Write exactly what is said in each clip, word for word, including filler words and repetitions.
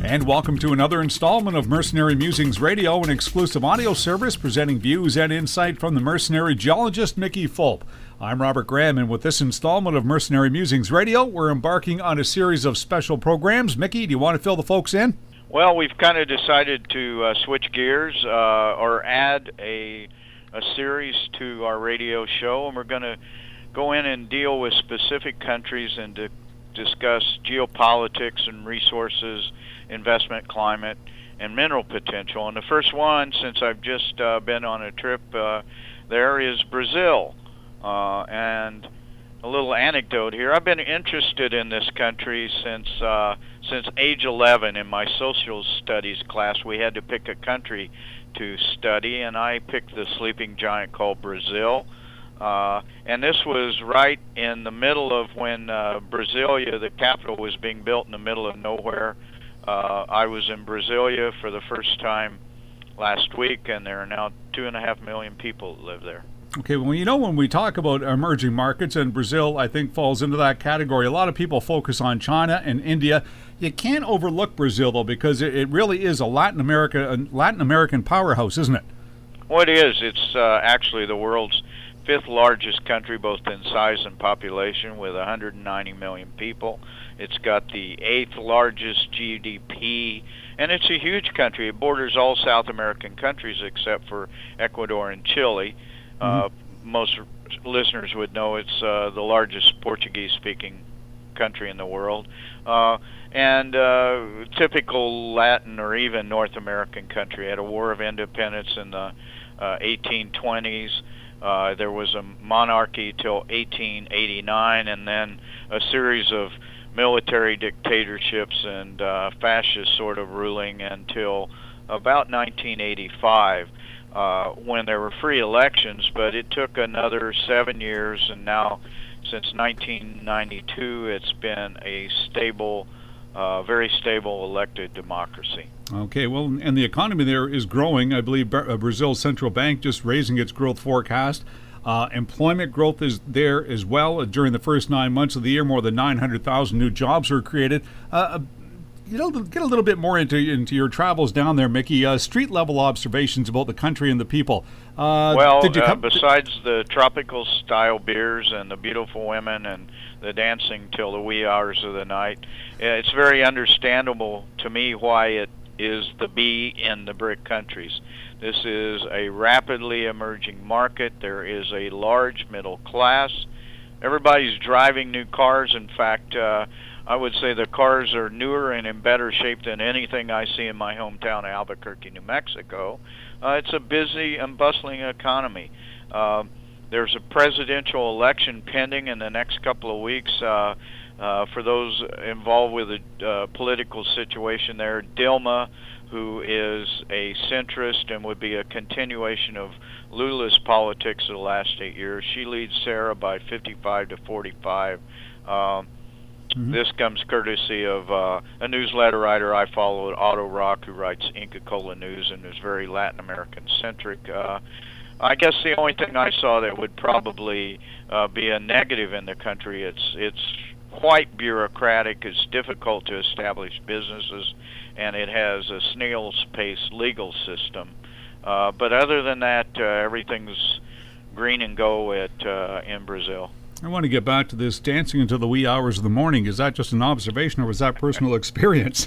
And welcome to another installment of Mercenary Musings Radio, an exclusive audio service presenting views and insight from the mercenary geologist Mickey Fulp. I'm Robert Graham, and with this installment of Mercenary Musings Radio, we're embarking on a series of special programs. Mickey, do you want to fill the folks in? Well, we've kind of decided to uh, switch gears uh, or add a, a series to our radio show, and we're going to go in and deal with specific countries and to discuss geopolitics and resources, investment climate, and mineral potential. And the first one, since I've just uh, been on a trip uh, there, is Brazil. Uh, and a little anecdote here. I've been interested in this country since uh, since age eleven. In my social studies class, we had to pick a country to study, and I picked the sleeping giant called Brazil. Uh, and this was right in the middle of when uh, Brasilia, the capital, was being built in the middle of nowhere. Uh, I was in Brasilia for the first time last week, and there are now two and a half million people that live there. Okay, well, you know, when we talk about emerging markets, and Brazil, I think, falls into that category, a lot of people focus on China and India. You can't overlook Brazil, though, because it, it really is a Latin America, a Latin American powerhouse, isn't it? Well, it is. It's uh, actually the world's fifth largest country, both in size and population, with one hundred ninety million people. It's got the eighth largest G D P, and it's a huge country. It borders all South American countries except for Ecuador and Chile. Uh, most listeners would know it's uh, the largest Portuguese-speaking country in the world. Uh, and uh, typical Latin or even North American country. It had a war of independence in the uh, eighteen twenties. Uh, there was a monarchy till eighteen eighty-nine, and then a series of military dictatorships and uh, fascist sort of ruling until about nineteen eighty-five. Uh, when there were free elections, but it took another seven years, and now since nineteen ninety-two it's been a stable, uh, very stable elected democracy. Okay, well, and the economy there is growing. I believe Brazil's central bank just raising its growth forecast. Uh, employment growth is there as well. During the first nine months of the year, more than nine hundred thousand new jobs were created. Uh, You know, get a little bit more into into your travels down there, Mickey. Uh, street level observations about the country and the people. Uh, well, did you uh, come besides the tropical style beers and the beautiful women and the dancing till the wee hours of the night, it's very understandable to me why it is the B in the BRIC countries. This is a rapidly emerging market. There is a large middle class. Everybody's driving new cars. In fact, uh, I would say the cars are newer and in better shape than anything I see in my hometown of Albuquerque, New Mexico. Uh, it's a busy and bustling economy. Uh, there's a presidential election pending in the next couple of weeks. Uh, uh, for those involved with the uh, political situation there, Dilma, who is a centrist and would be a continuation of Lula's politics of the last eight years, she leads Sarah by fifty-five to forty-five. Um, Mm-hmm. This comes courtesy of uh, a newsletter writer I followed, Otto Rock, who writes Inca Kola News and is very Latin American centric. Uh, I guess the only thing I saw that would probably uh, be a negative in the country, it's it's quite bureaucratic, it's difficult to establish businesses, and it has a snail's pace legal system. Uh, but other than that, uh, everything's green and go at uh, in Brazil. I want to get back to this dancing until the wee hours of the morning. Is that just an observation, or was that personal experience?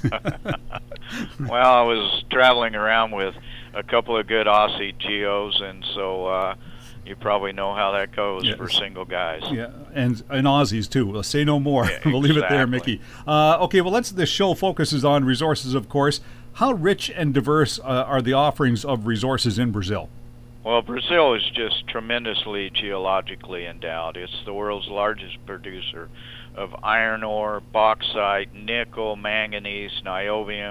Well, I was traveling around with a couple of good Aussie geos, and so uh, you probably know how that goes yes. for single guys. Yeah, and, and Aussies, too. We'll say no more. Yeah, we'll exactly. leave it there, Mickey. Uh, okay, well, let's. This show focuses on resources, of course. How rich and diverse uh, are the offerings of resources in Brazil? Well, Brazil is just tremendously geologically endowed. It's the world's largest producer of iron ore, bauxite, nickel, manganese, niobium,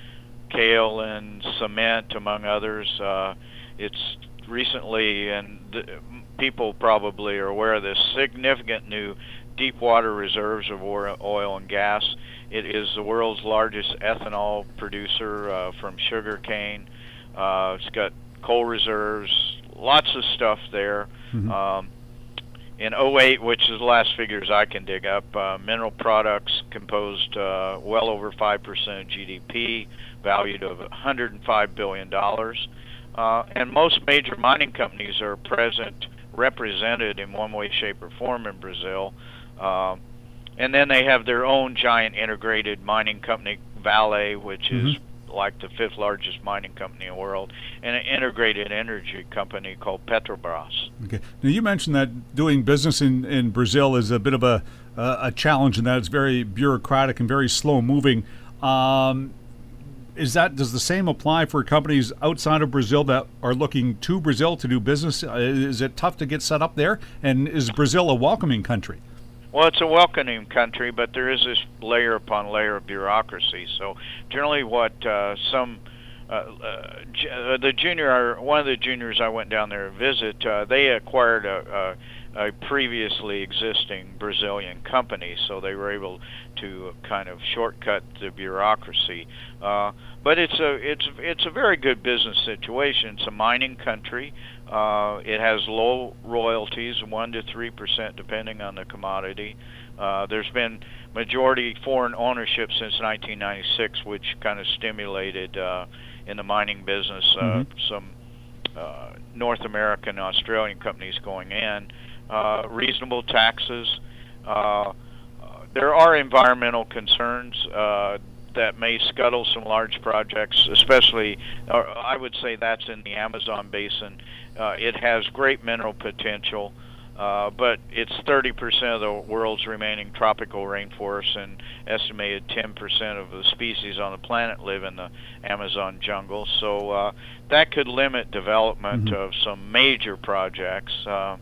kaolin, cement, among others. Uh, it's recently, and the, people probably are aware of this, significant new deep water reserves of oil and gas. It is the world's largest ethanol producer uh, from sugar cane. Uh, it's got coal reserves, lots of stuff there. Mm-hmm. Um, in oh eight, which is the last figures I can dig up, uh, mineral products composed uh, well over five percent of G D P, valued of one hundred five billion dollars. Uh, and most major mining companies are present, represented in one way, shape, or form in Brazil. Uh, and then they have their own giant integrated mining company, Vale, which mm-hmm. is like the fifth largest mining company in the world, and an integrated energy company called Petrobras. Okay. Now you mentioned that doing business in, in Brazil is a bit of a uh, a challenge, and that it's very bureaucratic and very slow moving. Um, is that does the same apply for companies outside of Brazil that are looking to Brazil to do business? Uh, is it tough to get set up there? And is Brazil a welcoming country? Well, it's a welcoming country, but there is this layer upon layer of bureaucracy. So generally what uh, some, uh, uh, uh, the junior, one of the juniors I went down there to visit, uh, they acquired a, a, a previously existing Brazilian company, so they were able to kind of shortcut the bureaucracy. Uh, but it's a, it's, it's a very good business situation. It's a mining country. Uh, it has low royalties, one to three percent, depending on the commodity. Uh, there's been majority foreign ownership since nineteen ninety-six, which kind of stimulated uh, in the mining business uh, mm-hmm. some uh, North American, Australian companies going in. Uh, reasonable taxes. Uh, uh, there are environmental concerns uh, that may scuttle some large projects, especially, or I would say that's in the Amazon basin. Uh, it has great mineral potential, uh, but it's thirty percent of the world's remaining tropical rainforests, and estimated ten percent of the species on the planet live in the Amazon jungle. So uh, that could limit development mm-hmm. of some major projects. Uh,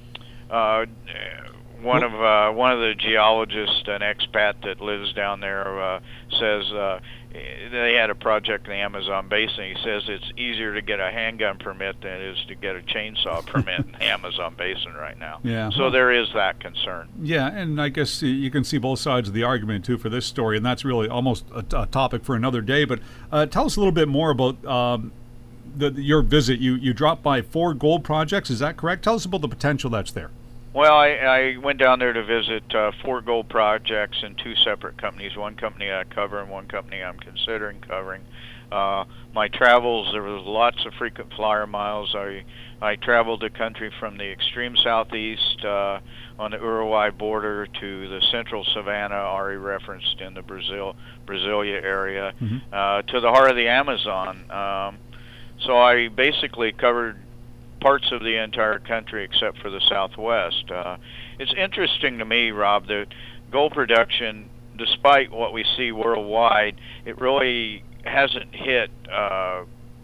uh, one of uh, one of the geologists, an expat that lives down there, uh, says uh, they had a project in the Amazon basin. He says it's easier to get a handgun permit than it is to get a chainsaw permit in the Amazon basin right now. Yeah. So there is that concern. Yeah, and I guess you can see both sides of the argument, too, for this story, and that's really almost a, a topic for another day. But uh, tell us a little bit more about um, the, your visit. You, you dropped by four gold projects, is that correct? Tell us about the potential that's there. Well, I, I went down there to visit uh, four gold projects in two separate companies. One company I cover and one company I'm considering covering. Uh, my travels, there was lots of frequent flyer miles. I I traveled the country from the extreme southeast uh, on the Uruguay border to the central Savannah, already referenced in the Brazil Brasilia area, mm-hmm. uh, to the heart of the Amazon. Um, so I basically covered parts of the entire country except for the southwest. Uh, it's interesting to me, Rob, that gold production, despite what we see worldwide, it really hasn't hit uh,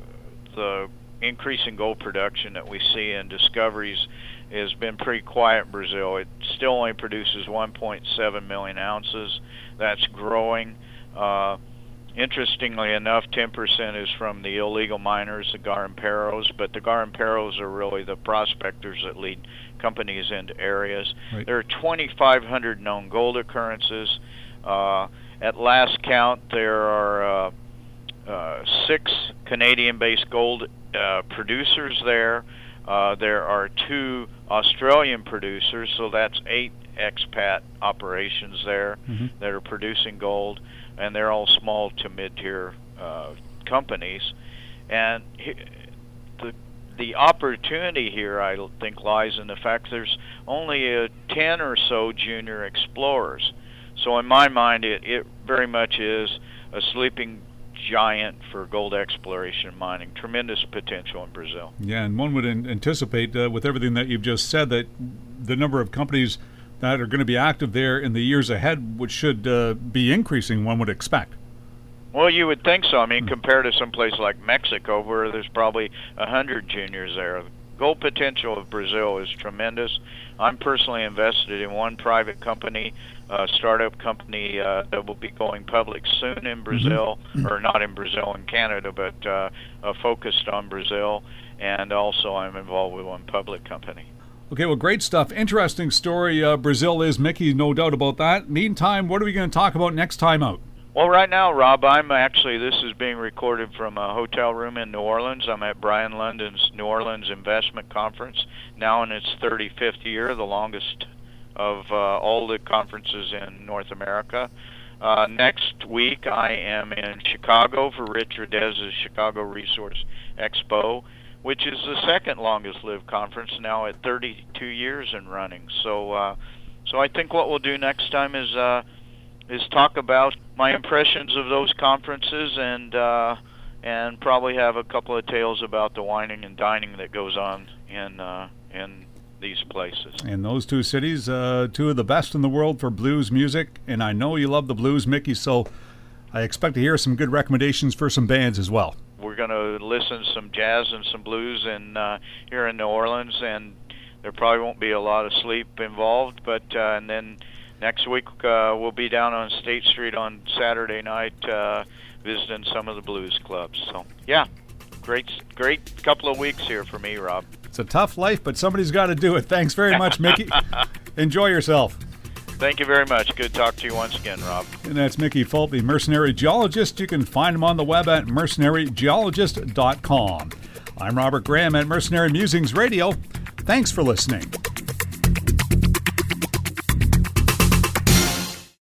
the increasing gold production that we see in discoveries. Has been pretty quiet in Brazil. It still only produces one point seven million ounces. That's growing. Uh, Interestingly enough, ten percent is from the illegal miners, the garimpeiros, but the garimpeiros are really the prospectors that lead companies into areas. Right. There are twenty-five hundred known gold occurrences. Uh, at last count, there are uh, uh, six Canadian-based gold uh, producers there. Uh, there are two Australian producers, so that's eight expat operations there mm-hmm. that are producing gold. And they're all small to mid-tier uh, companies. And he, the the opportunity here, I think, lies in the fact there's only a ten or so junior explorers. So in my mind, it, it very much is a sleeping giant for gold exploration and mining. Tremendous potential in Brazil. Yeah, and one would an- anticipate, uh, with everything that you've just said, that the number of companies that are going to be active there in the years ahead, which should uh, be increasing, one would expect. Well, you would think so. I mean, compared to some place like Mexico, where there's probably a hundred juniors there. The gold potential of Brazil is tremendous. I'm personally invested in one private company, a startup company uh, that will be going public soon in Brazil, mm-hmm. or not in Brazil, in Canada, but uh, uh, focused on Brazil. And also I'm involved with one public company. Okay, well, great stuff. Interesting story. Uh, Brazil is, Mickey, no doubt about that. Meantime, what are we going to talk about next time out? Well, right now, Rob, I'm actually, this is being recorded from a hotel room in New Orleans. I'm at Brian London's New Orleans Investment Conference, now in its thirty-fifth year, the longest of uh, all the conferences in North America. Uh, next week, I am in Chicago for Rich Redez's Chicago Resource Expo, which is the second longest lived conference, now at thirty-two years and running. So, uh, so I think what we'll do next time is uh, is talk about my impressions of those conferences, and uh, and probably have a couple of tales about the whining and dining that goes on in uh, in these places. And those two cities, uh, two of the best in the world for blues music, and I know you love the blues, Mickey, so I expect to hear some good recommendations for some bands as well. We're going to listen to some jazz and some blues in, uh, here in New Orleans, and there probably won't be a lot of sleep involved, but uh, and then next week uh, we'll be down on State Street on Saturday night uh, visiting some of the blues clubs. So, yeah, great, great couple of weeks here for me, Rob. It's a tough life, but somebody's got to do it. Thanks very much, Mickey. Enjoy yourself. Thank you very much. Good to talk to you once again, Rob. And that's Mickey Fulp, the Mercenary Geologist. You can find him on the web at mercenary geologist dot com. I'm Robert Graham at Mercenary Musings Radio. Thanks for listening.